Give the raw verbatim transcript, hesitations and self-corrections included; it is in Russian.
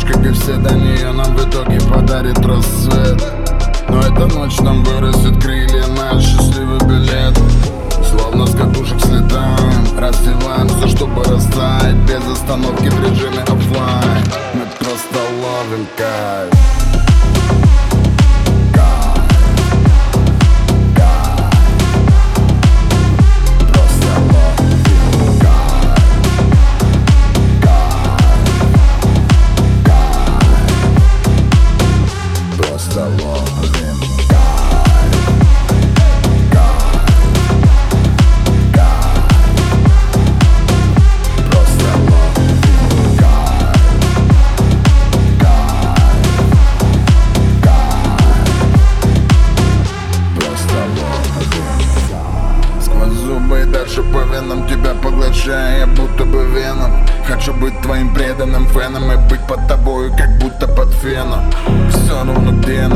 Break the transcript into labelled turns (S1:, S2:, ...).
S1: как и все до нее, нам в итоге подарит рассвет. Но эта ночь нам вырастет крылья на счастливый билет. Словно с катушек слетаем, рассеваем все, чтобы растаять. Без остановки в режиме оффлайн. Мы просто ловим кайф. Дальше по венам тебя поглощая, будто бы веном. Хочу быть твоим преданным феном и быть под тобою, как будто под феном. Все равно где